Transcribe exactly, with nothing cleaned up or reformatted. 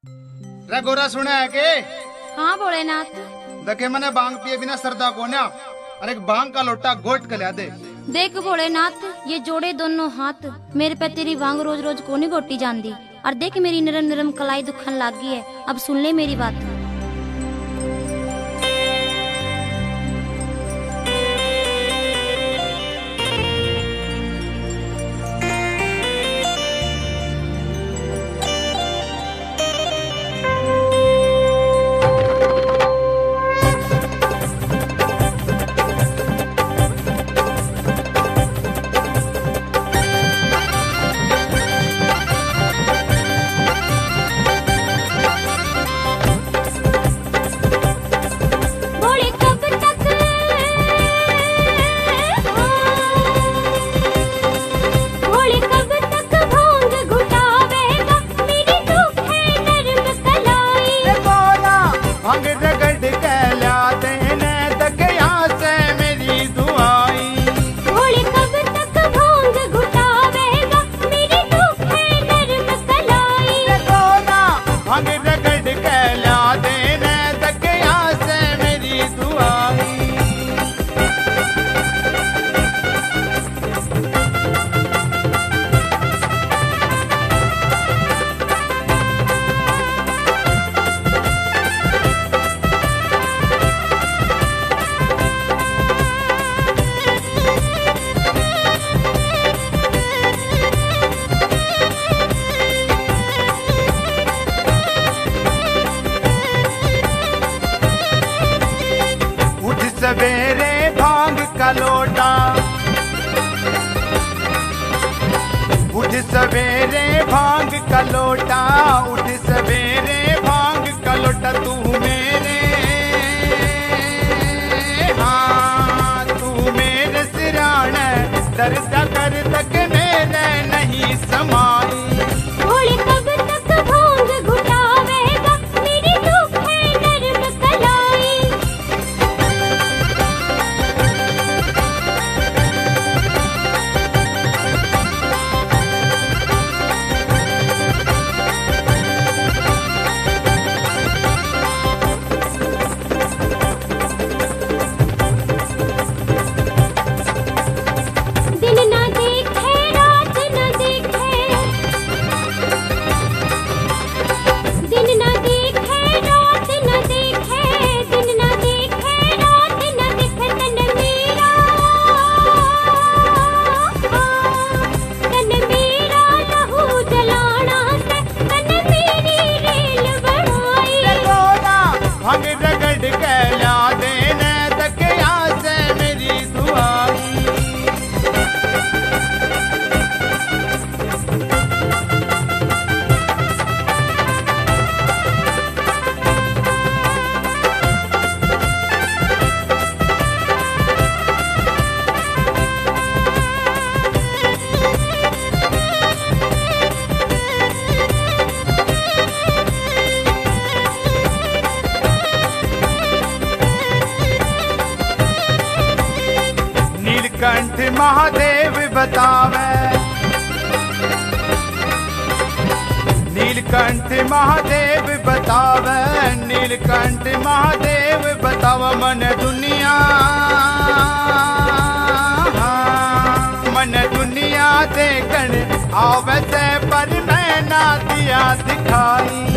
रे गोरा सुना है के? हाँ भोलेनाथ। देखे मैंने बांग पिए बिना सरदा को ना, और एक बांग का लोटा गोट के लिया दे। देख भोलेनाथ, ये जोड़े दोनों हाथ मेरे पे तेरी वांग रोज रोज को नहीं गोटी जाती। और देख मेरी नरम नरम कलाई दुखन लागी है। अब सुन ले मेरी बात। सवेरे भांग का लोटा, उठ सवेरे भांग का लोटा, उठ सवेरे भांग का लोटा। तू मेरे हाँ तू मेरे सिराने दर्द कर तक मेरे नहीं समाई। नीलकंठ महादेव बतावे, नीलकंठ महादेव बतावे, नीलकंठ महादेव बतावा। मन दुनिया मन दुनिया देखन आवे से पर मैं ना दिया दिखाई।